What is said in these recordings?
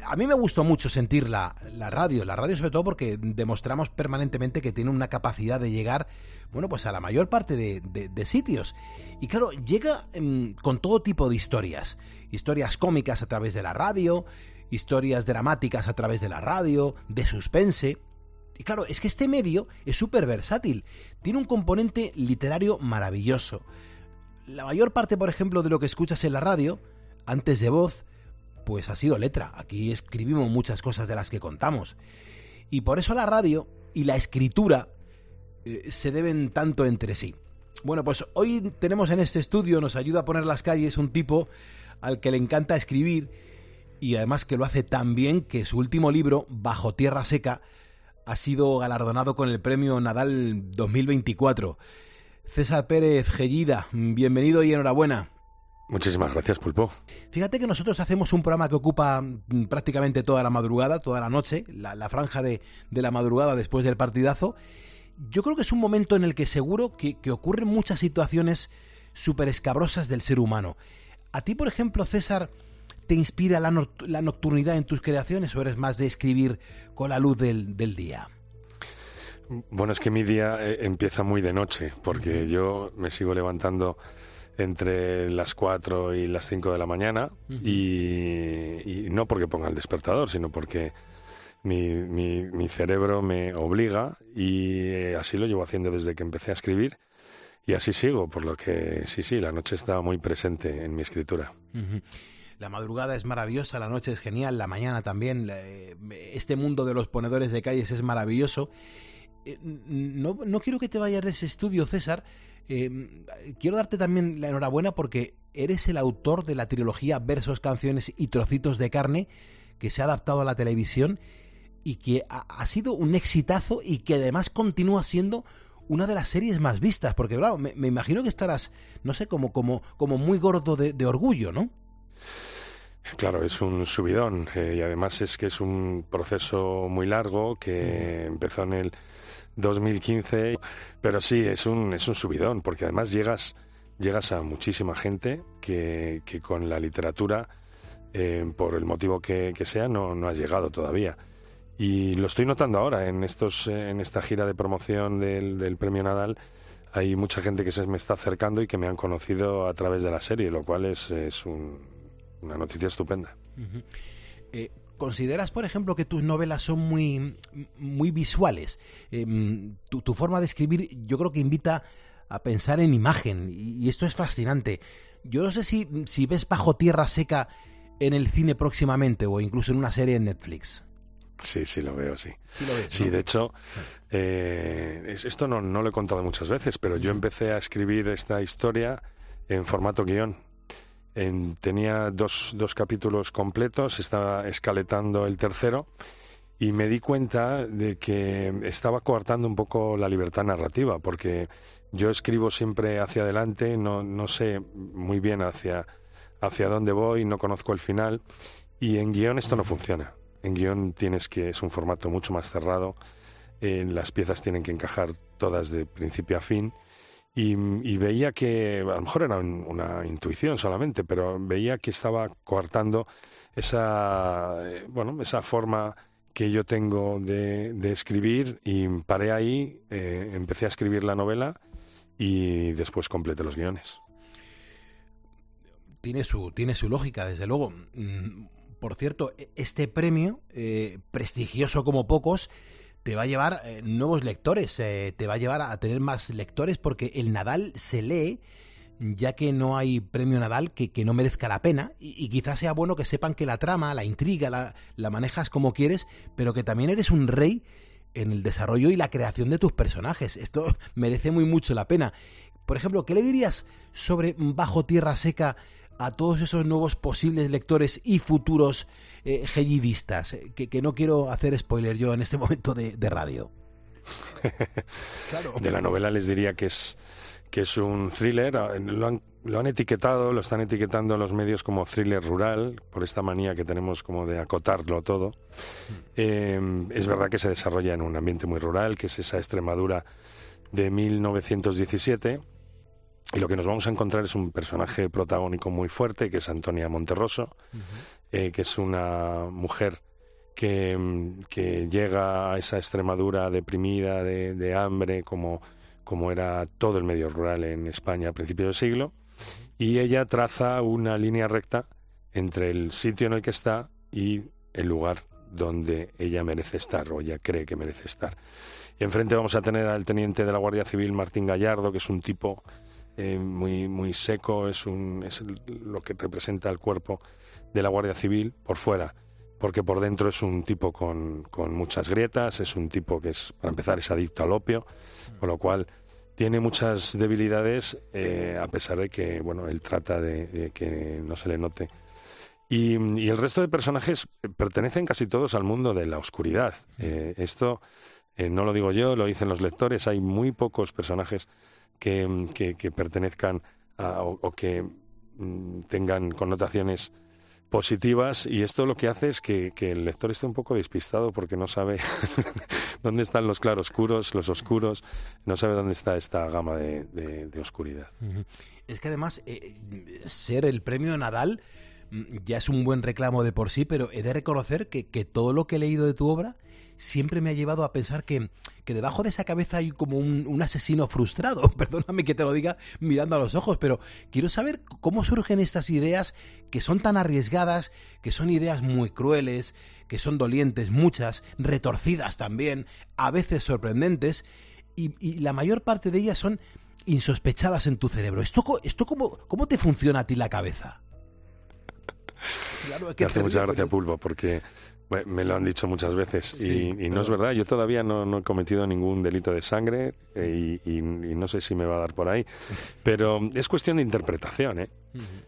A mí me gustó mucho sentir la radio sobre todo porque demostramos permanentemente que tiene una capacidad de llegar, bueno, pues a la mayor parte de sitios. Y claro, llega con todo tipo de historias cómicas a través de la radio, historias dramáticas a través de la radio, de suspense. Y claro, es que este medio es súper versátil, tiene un componente literario maravilloso. La mayor parte, por ejemplo, de lo que escuchas en la radio, antes de voz, pues ha sido letra. Aquí escribimos muchas cosas de las que contamos. Y por eso la radio y la escritura se deben tanto entre sí. Bueno, pues hoy tenemos en este estudio, nos ayuda a poner las calles, un tipo al que le encanta escribir y además que lo hace tan bien que su último libro, Bajo Tierra Seca, ha sido galardonado con el premio Nadal 2024. César Pérez Gellida, bienvenido y enhorabuena. Muchísimas gracias, Pulpo. Fíjate que nosotros hacemos un programa que ocupa prácticamente toda la madrugada, toda la noche, la franja de la madrugada después del partidazo. Yo creo que es un momento en el que seguro que ocurren muchas situaciones súper escabrosas del ser humano. ¿A ti, por ejemplo, César, te inspira la nocturnidad en tus creaciones o eres más de escribir con la luz del día? Bueno, es que mi día empieza muy de noche, porque yo me sigo levantando entre las 4 y las 5 de la mañana, y no porque ponga el despertador, sino porque mi cerebro me obliga, y así lo llevo haciendo desde que empecé a escribir, y así sigo, por lo que sí, la noche está muy presente en mi escritura. La madrugada es maravillosa, la noche es genial, la mañana también. Este mundo de los ponedores de calles es maravilloso. No quiero que te vayas de ese estudio, César. Quiero darte también la enhorabuena porque eres el autor de la trilogía Versos, Canciones y Trocitos de Carne, que se ha adaptado a la televisión y que ha sido un exitazo y que además continúa siendo una de las series más vistas. Porque claro, me imagino que estarás, no sé, como muy gordo de orgullo, ¿no? Claro, es un subidón, y además es que es un proceso muy largo que empezó en el 2015, pero sí, es un subidón, porque además llegas a muchísima gente que con la literatura, por el motivo que sea, no ha llegado todavía. Y lo estoy notando ahora en esta gira de promoción del Premio Nadal. Hay mucha gente que se me está acercando y que me han conocido a través de la serie, lo cual es una noticia estupenda. ¿Consideras, por ejemplo, que tus novelas son muy, muy visuales? Tu forma de escribir yo creo que invita a pensar en imagen, y esto es fascinante. Yo no sé si ves Bajo Tierra Seca en el cine próximamente o incluso en una serie en Netflix. Sí, lo veo, sí. Sí, lo ves, ¿no? Sí, de hecho, esto no lo he contado muchas veces, pero yo empecé a escribir esta historia en formato guión. Tenía dos capítulos completos, estaba escaletando el tercero y me di cuenta de que estaba coartando un poco la libertad narrativa, porque yo escribo siempre hacia adelante, no sé muy bien hacia dónde voy, no conozco el final, y en guión esto no funciona. En guión es un formato mucho más cerrado, las piezas tienen que encajar todas de principio a fin, y veía que, a lo mejor era una intuición solamente, pero veía que estaba coartando esa forma que yo tengo de escribir, y paré ahí, empecé a escribir la novela y después completé los guiones. Tiene su lógica, desde luego. Por cierto, este premio, prestigioso como pocos, te va a llevar nuevos lectores, te va a llevar a tener más lectores, porque el Nadal se lee, ya que no hay premio Nadal que no merezca la pena, y quizás sea bueno que sepan que la trama, la intriga, la manejas como quieres, pero que también eres un rey en el desarrollo y la creación de tus personajes. Esto merece mucho la pena. Por ejemplo, ¿qué le dirías sobre Bajo Tierra Seca a todos esos nuevos posibles lectores y futuros gellidistas? Que no quiero hacer spoiler yo en este momento de radio. Claro. De la novela les diría que es un thriller. Lo han etiquetado, lo están etiquetando los medios como thriller rural, por esta manía que tenemos como de acotarlo todo. Es verdad que se desarrolla en un ambiente muy rural, que es esa Extremadura de 1917, Y lo que nos vamos a encontrar es un personaje protagónico muy fuerte, que es Antonia Monterroso, que es una mujer que llega a esa Extremadura deprimida, de hambre, como era todo el medio rural en España a principios del siglo, y ella traza una línea recta entre el sitio en el que está y el lugar donde ella merece estar, o ella cree que merece estar. Y enfrente vamos a tener al teniente de la Guardia Civil, Martín Gallardo, que es un tipo muy seco, es lo que representa el cuerpo de la Guardia Civil por fuera, porque por dentro es un tipo con muchas grietas, es un tipo que para empezar es adicto al opio, con lo cual tiene muchas debilidades, a pesar de que él trata de que no se le note. Y el resto de personajes pertenecen casi todos al mundo de la oscuridad. Esto no lo digo yo, lo dicen los lectores. Hay muy pocos personajes que pertenezcan o que tengan connotaciones positivas, y esto lo que hace es que el lector esté un poco despistado porque no sabe dónde están los claroscuros, los oscuros, no sabe dónde está esta gama de oscuridad. Es que además ser el premio Nadal ya es un buen reclamo de por sí, pero he de reconocer que todo lo que he leído de tu obra siempre me ha llevado a pensar que debajo de esa cabeza hay como un asesino frustrado. Perdóname que te lo diga mirando a los ojos, pero quiero saber cómo surgen estas ideas que son tan arriesgadas, que son ideas muy crueles, que son dolientes, muchas, retorcidas también, a veces sorprendentes, y la mayor parte de ellas son insospechadas en tu cerebro. ¿Esto cómo te funciona a ti la cabeza? Claro, me hace mucha gracia, Pulpo, porque me lo han dicho muchas veces, sí, y no es verdad. Yo todavía no he cometido ningún delito de sangre, y no sé si me va a dar por ahí, pero es cuestión de interpretación, ¿eh?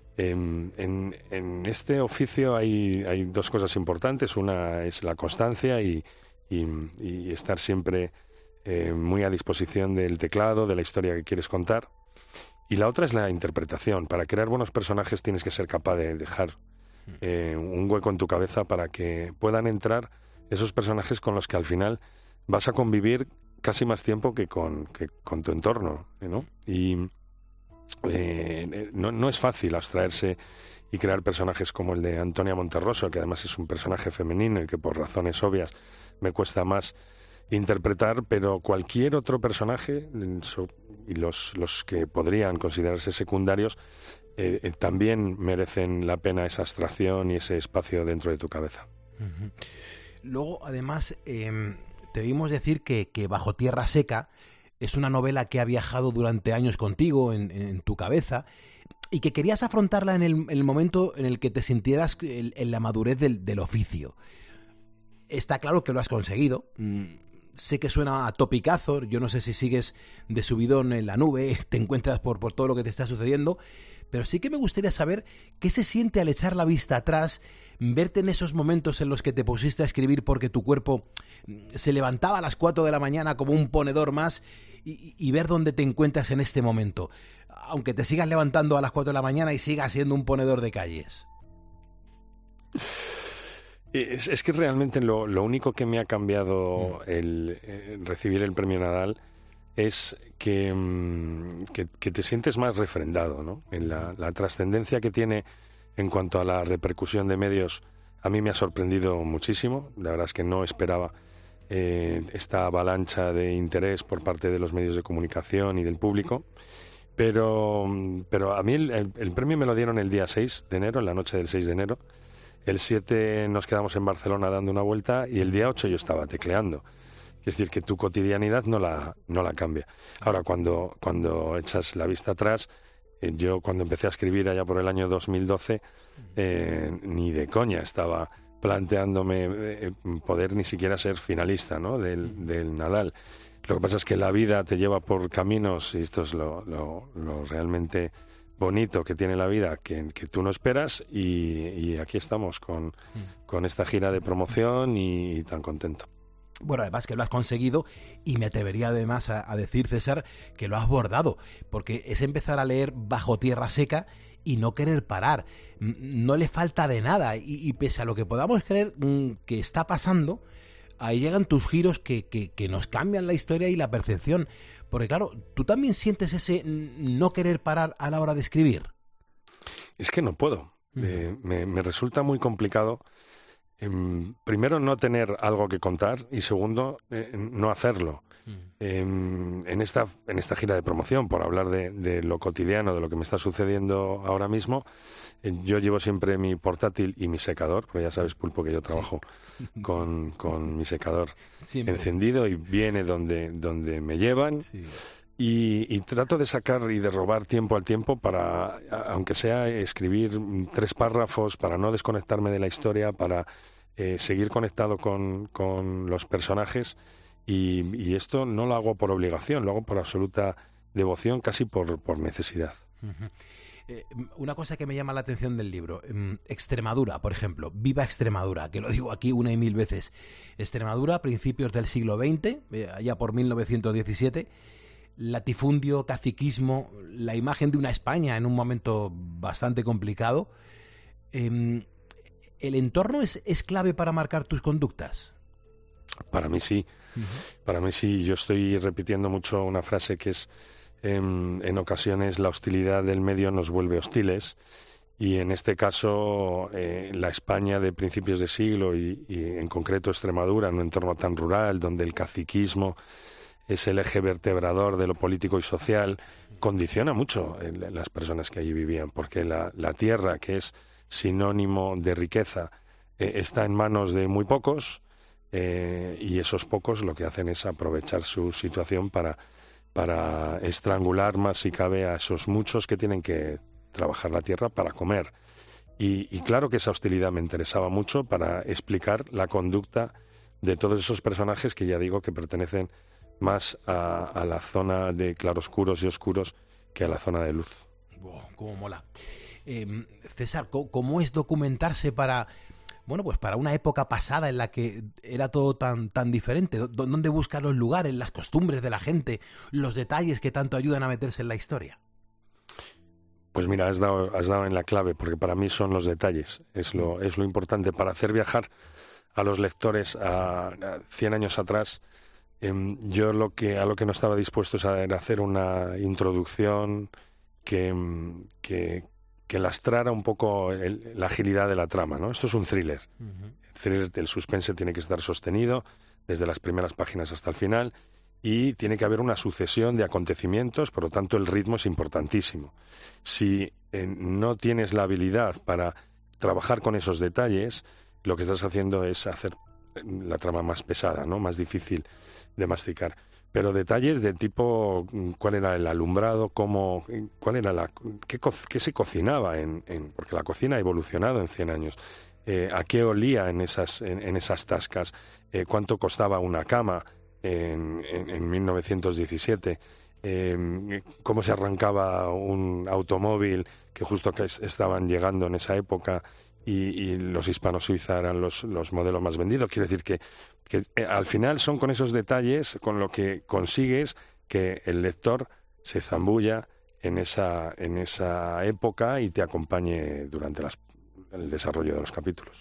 En este oficio hay dos cosas importantes. Una es la constancia y estar siempre muy a disposición del teclado, de la historia que quieres contar, y la otra es la interpretación. Para crear buenos personajes tienes que ser capaz de dejar un hueco en tu cabeza para que puedan entrar esos personajes con los que al final vas a convivir casi más tiempo que con tu entorno, ¿no? Y no es fácil abstraerse y crear personajes como el de Antonia Monterroso, que además es un personaje femenino y que por razones obvias me cuesta más interpretar, pero cualquier otro personaje, y los que podrían considerarse secundarios, también merecen la pena esa abstracción y ese espacio dentro de tu cabeza. Uh-huh. Luego, además, te vimos decir que Bajo Tierra Seca es una novela que ha viajado durante años contigo en tu cabeza, y que querías afrontarla en el momento en el que te sintieras en la madurez del oficio. Está claro que lo has conseguido. Sé que suena a topicazo, yo no sé si sigues de subidón en la nube, te encuentras por todo lo que te está sucediendo, pero sí que me gustaría saber qué se siente al echar la vista atrás, verte en esos momentos en los que te pusiste a escribir porque tu cuerpo se levantaba a las 4 de la mañana como un ponedor más, y ver dónde te encuentras en este momento, aunque te sigas levantando a las 4 de la mañana y sigas siendo un ponedor de calles. Es que realmente lo único que me ha cambiado el recibir el premio Nadal es que te sientes más refrendado, ¿no? En la trascendencia que tiene en cuanto a la repercusión de medios. A mí me ha sorprendido muchísimo. La verdad es que no esperaba esta avalancha de interés por parte de los medios de comunicación y del público. Pero a mí el premio me lo dieron el día 6 de enero, en la noche del 6 de enero. El 7 nos quedamos en Barcelona dando una vuelta, y el día 8 yo estaba tecleando. Es decir, que tu cotidianidad no la cambia. Ahora, cuando echas la vista atrás, yo cuando empecé a escribir allá por el año 2012, ni de coña estaba planteándome poder ni siquiera ser finalista, ¿no? del Nadal. Lo que pasa es que la vida te lleva por caminos, y esto es lo realmente bonito que tiene la vida, que tú no esperas, y aquí estamos con esta gira de promoción y tan contento. Bueno, además que lo has conseguido, y me atrevería además a decir, César, que lo has bordado, porque es empezar a leer Bajo Tierra Seca y no querer parar. No le falta de nada, y pese a lo que podamos creer que está pasando, ahí llegan tus giros que nos cambian la historia y la percepción. Porque claro, ¿tú también sientes ese no querer parar a la hora de escribir? Es que no puedo. Me resulta muy complicado, primero, no tener algo que contar y segundo, no hacerlo. En esta gira de promoción, por hablar de lo cotidiano, de lo que me está sucediendo ahora mismo, yo llevo siempre mi portátil y mi secador, porque ya sabes, Pulpo, que yo trabajo con mi secador siempre encendido y viene donde me llevan. Sí. Y trato de sacar y de robar tiempo al tiempo para, aunque sea escribir 3 párrafos, para no desconectarme de la historia, para seguir conectado con los personajes. Y esto no lo hago por obligación, lo hago por absoluta devoción, casi por necesidad. Una cosa que me llama la atención del libro, Extremadura, por ejemplo, viva Extremadura, que lo digo aquí 1 y 1000 veces. Extremadura, a principios del siglo XX, allá por 1917, latifundio, caciquismo, la imagen de una España en un momento bastante complicado. ¿El entorno es clave para marcar tus conductas? Para mí sí. Para mí sí. Yo estoy repitiendo mucho una frase que es, en ocasiones la hostilidad del medio nos vuelve hostiles, y en este caso la España de principios de siglo y en concreto Extremadura, en un entorno tan rural donde el caciquismo es el eje vertebrador de lo político y social, condiciona mucho las personas que allí vivían, porque la tierra, que es sinónimo de riqueza, está en manos de muy pocos, y esos pocos lo que hacen es aprovechar su situación para estrangular más si cabe a esos muchos que tienen que trabajar la tierra para comer. Y claro que esa hostilidad me interesaba mucho para explicar la conducta de todos esos personajes que ya digo que pertenecen más a la zona de claroscuros y oscuros que a la zona de luz. Wow, cómo mola. César, ¿cómo es documentarse para una época pasada en la que era todo tan diferente? ¿Dónde buscar los lugares, las costumbres de la gente, los detalles que tanto ayudan a meterse en la historia? Pues mira, has dado en la clave, porque para mí son los detalles, es lo importante para hacer viajar a los lectores a 100 años atrás. Yo a lo que no estaba dispuesto era hacer una introducción que lastrara un poco la agilidad de la trama, ¿no? Esto es un thriller. El suspense tiene que estar sostenido desde las primeras páginas hasta el final y tiene que haber una sucesión de acontecimientos, por lo tanto el ritmo es importantísimo. Si no tienes la habilidad para trabajar con esos detalles, lo que estás haciendo es hacer la trama más pesada, ¿no? Más difícil de masticar. Pero detalles de tipo cuál era el alumbrado, qué se cocinaba porque la cocina ha evolucionado en 100 años, a qué olía en esas tascas, cuánto costaba una cama en 1917, cómo se arrancaba un automóvil que justo que estaban llegando en esa época, y los hispano-suiza eran los modelos más vendidos. Quiero decir que al final son con esos detalles con lo que consigues que el lector se zambulla en esa época y te acompañe durante el desarrollo de los capítulos.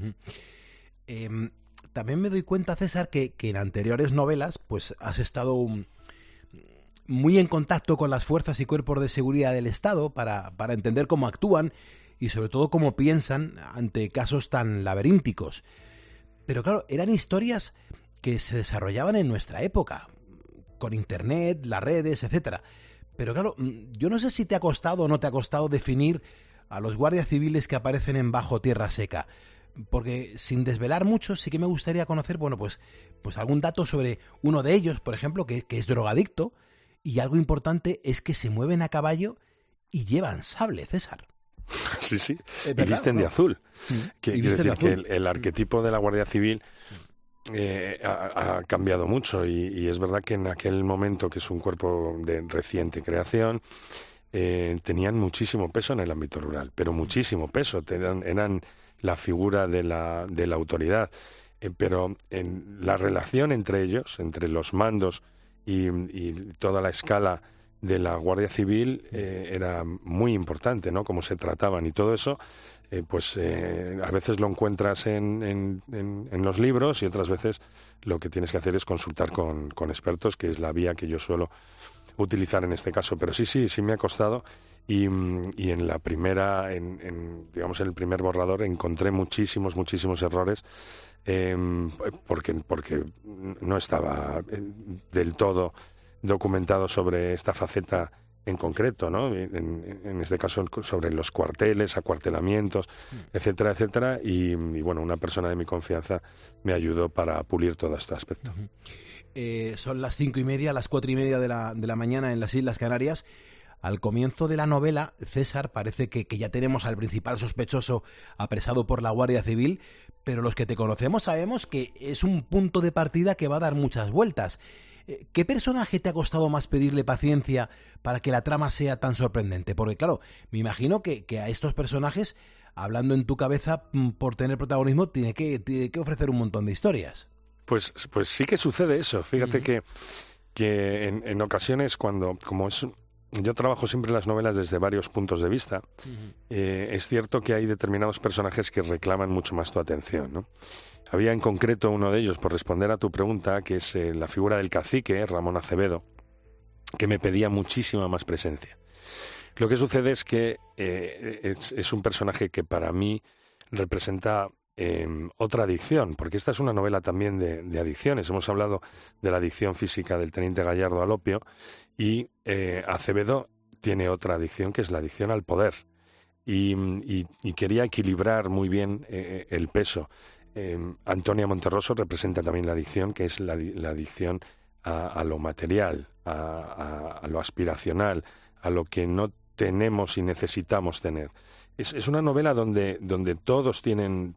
También me doy cuenta, César, que en anteriores novelas pues has estado muy en contacto con las fuerzas y cuerpos de seguridad del Estado para entender cómo actúan y sobre todo cómo piensan ante casos tan laberínticos. Pero claro, eran historias que se desarrollaban en nuestra época, con internet, las redes, etcétera. Pero claro, yo no sé si te ha costado o no te ha costado definir a los guardias civiles que aparecen en Bajo Tierra Seca. Porque sin desvelar mucho, sí que me gustaría conocer, pues algún dato sobre uno de ellos, por ejemplo, que es drogadicto, y algo importante es que se mueven a caballo y llevan sable, César. Sí, sí, y visten de azul. Quiero decir que el arquetipo de la Guardia Civil ha cambiado mucho y es verdad que en aquel momento, que es un cuerpo de reciente creación, tenían muchísimo peso en el ámbito rural, pero muchísimo peso, eran la figura de la autoridad, pero en la relación entre ellos, entre los mandos y toda la escala de la Guardia Civil era muy importante, ¿no? Cómo se trataban y todo eso, a veces lo encuentras en los libros y otras veces lo que tienes que hacer es consultar con expertos, que es la vía que yo suelo utilizar en este caso. Pero sí me ha costado y en la primera, digamos en el primer borrador encontré muchísimos errores porque no estaba del todo documentado sobre esta faceta en concreto, ¿no? En este caso sobre los cuarteles, acuartelamientos, etcétera, etcétera, y bueno, una persona de mi confianza me ayudó para pulir todo este aspecto. Son las 5:30, las 4:30 de la mañana en las Islas Canarias. Al comienzo de la novela, César, parece que ya tenemos al principal sospechoso apresado por la Guardia Civil, pero los que te conocemos sabemos que es un punto de partida que va a dar muchas vueltas. ¿Qué personaje te ha costado más pedirle paciencia para que la trama sea tan sorprendente? Porque claro, me imagino que a estos personajes, hablando en tu cabeza, por tener protagonismo, tiene que ofrecer un montón de historias. Pues sí que sucede eso. Fíjate que en ocasiones yo trabajo siempre las novelas desde varios puntos de vista. Es cierto que hay determinados personajes que reclaman mucho más tu atención, ¿no? Había en concreto uno de ellos, por responder a tu pregunta, que es la figura del cacique, Ramón Acevedo, que me pedía muchísima más presencia. Lo que sucede es que es un personaje que para mí representa otra adicción, porque esta es una novela también de adicciones. Hemos hablado de la adicción física del teniente Gallardo al opio y Acevedo tiene otra adicción, que es la adicción al poder. Y quería equilibrar muy bien el peso. Antonia Monterroso representa también la adicción, que es la adicción a lo material, a lo aspiracional, a lo que no tenemos y necesitamos tener. Es una novela donde todos tienen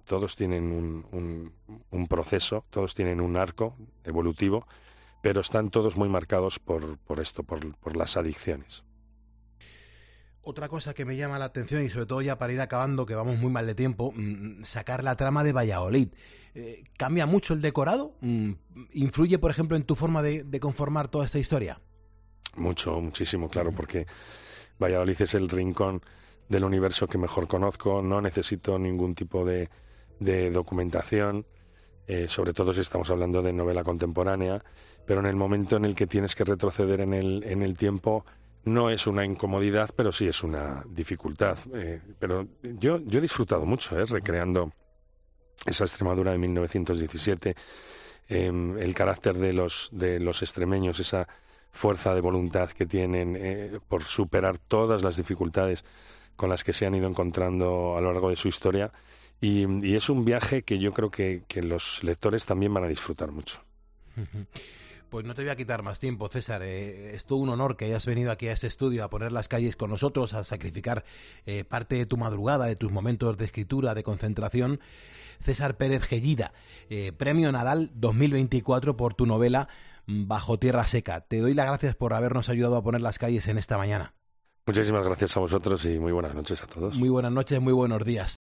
un proceso, todos tienen un arco evolutivo, pero están todos muy marcados por las adicciones. Otra cosa que me llama la atención, y sobre todo ya para ir acabando, que vamos muy mal de tiempo, sacar la trama de Valladolid. ¿Cambia mucho el decorado? ¿Influye, por ejemplo, en tu forma de conformar toda esta historia? Muchísimo, claro, porque Valladolid es el rincón del universo que mejor conozco. No necesito ningún tipo de documentación, sobre todo si estamos hablando de novela contemporánea, pero en el momento en el que tienes que retroceder en el tiempo, no es una incomodidad, pero sí es una dificultad. Pero yo he disfrutado mucho recreando esa Extremadura de 1917, el carácter de los extremeños, esa fuerza de voluntad que tienen por superar todas las dificultades con las que se han ido encontrando a lo largo de su historia. Y es un viaje que yo creo que los lectores también van a disfrutar mucho. Pues no te voy a quitar más tiempo, César. Es todo un honor que hayas venido aquí a este estudio a poner las calles con nosotros, a sacrificar parte de tu madrugada, de tus momentos de escritura, de concentración. César Pérez Gellida, Premio Nadal 2024 por tu novela Bajo Tierra Seca. Te doy las gracias por habernos ayudado a poner las calles en esta mañana. Muchísimas gracias a vosotros y muy buenas noches a todos. Muy buenas noches, muy buenos días.